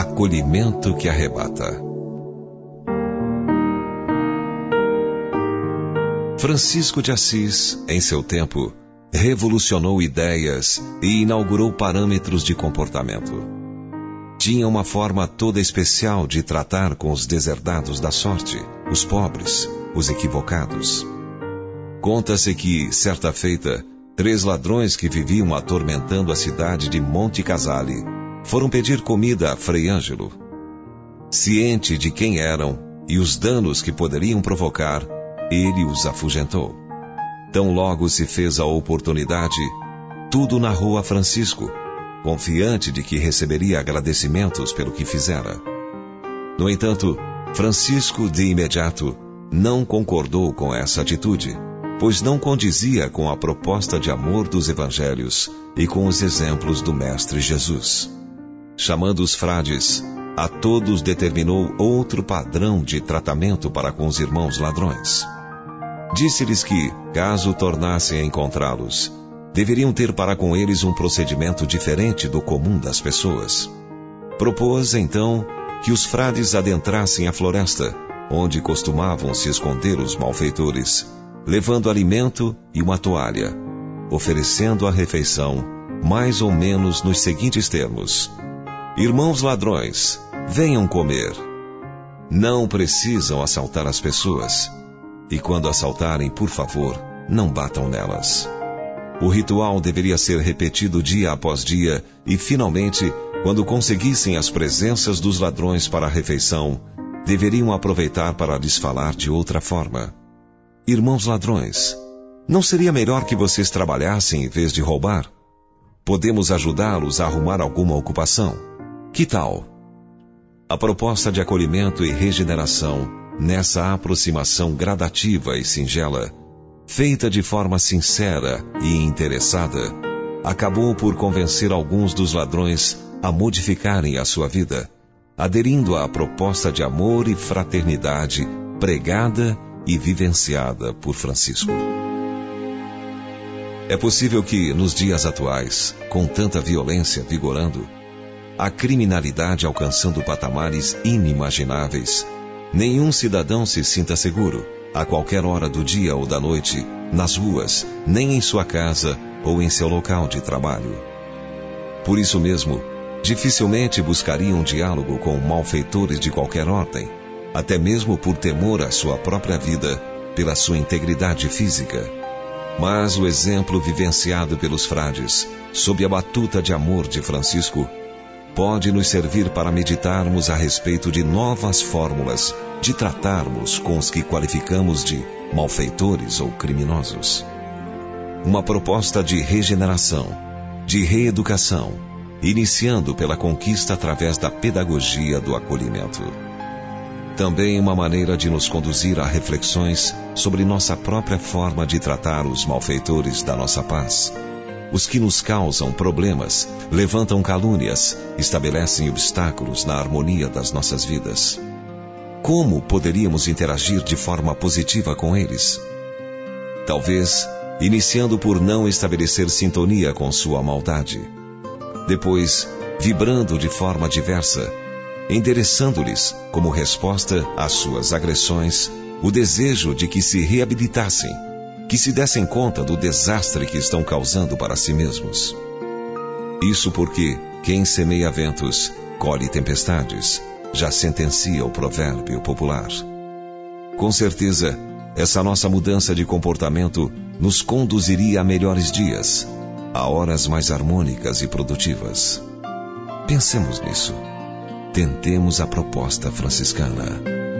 acolhimento que arrebata. Francisco de Assis, em seu tempo, revolucionou ideias e inaugurou parâmetros de comportamento. Tinha uma forma toda especial de tratar com os deserdados da sorte, os pobres, os equivocados. Conta-se que, certa feita, 3 ladrões que viviam atormentando a cidade de Monte Casale foram pedir comida a Frei Ângelo. Ciente de quem eram e os danos que poderiam provocar, ele os afugentou. Tão logo se fez a oportunidade, tudo narrou a Francisco, confiante de que receberia agradecimentos pelo que fizera. No entanto, Francisco, de imediato, não concordou com essa atitude, pois não condizia com a proposta de amor dos evangelhos e com os exemplos do Mestre Jesus. Chamando os frades, a todos determinou outro padrão de tratamento para com os irmãos ladrões. Disse-lhes que, caso tornassem a encontrá-los, deveriam ter para com eles um procedimento diferente do comum das pessoas. Propôs, então, que os frades adentrassem a floresta, onde costumavam se esconder os malfeitores, levando alimento e uma toalha, oferecendo a refeição, mais ou menos nos seguintes termos: irmãos ladrões, venham comer. Não precisam assaltar as pessoas, e quando assaltarem, por favor, não batam nelas. O ritual deveria ser repetido dia após dia e, finalmente, quando conseguissem as presenças dos ladrões para a refeição, deveriam aproveitar para lhes falar de outra forma. Irmãos ladrões, não seria melhor que vocês trabalhassem em vez de roubar? Podemos ajudá-los a arrumar alguma ocupação. Que tal? A proposta de acolhimento e regeneração, nessa aproximação gradativa e singela, feita de forma sincera e interessada, acabou por convencer alguns dos ladrões a modificarem a sua vida, aderindo à proposta de amor e fraternidade pregada e vivenciada por Francisco. É possível que, nos dias atuais, com tanta violência vigorando, a criminalidade alcançando patamares inimagináveis, nenhum cidadão se sinta seguro, a qualquer hora do dia ou da noite, nas ruas, nem em sua casa ou em seu local de trabalho. Por isso mesmo, dificilmente buscariam diálogo com malfeitores de qualquer ordem, até mesmo por temor à sua própria vida, pela sua integridade física. Mas o exemplo vivenciado pelos frades, sob a batuta de amor de Francisco, pode nos servir para meditarmos a respeito de novas fórmulas de tratarmos com os que qualificamos de malfeitores ou criminosos. Uma proposta de regeneração, de reeducação, iniciando pela conquista através da pedagogia do acolhimento. Também uma maneira de nos conduzir a reflexões sobre nossa própria forma de tratar os malfeitores da nossa paz, os que nos causam problemas, levantam calúnias, estabelecem obstáculos na harmonia das nossas vidas. Como poderíamos interagir de forma positiva com eles? Talvez, iniciando por não estabelecer sintonia com sua maldade. Depois, vibrando de forma diversa, endereçando-lhes, como resposta às suas agressões, o desejo de que se reabilitassem, que se dessem conta do desastre que estão causando para si mesmos. Isso porque quem semeia ventos, colhe tempestades, já sentencia o provérbio popular. Com certeza, essa nossa mudança de comportamento nos conduziria a melhores dias, a horas mais harmônicas e produtivas. Pensemos nisso. Tentemos a proposta franciscana.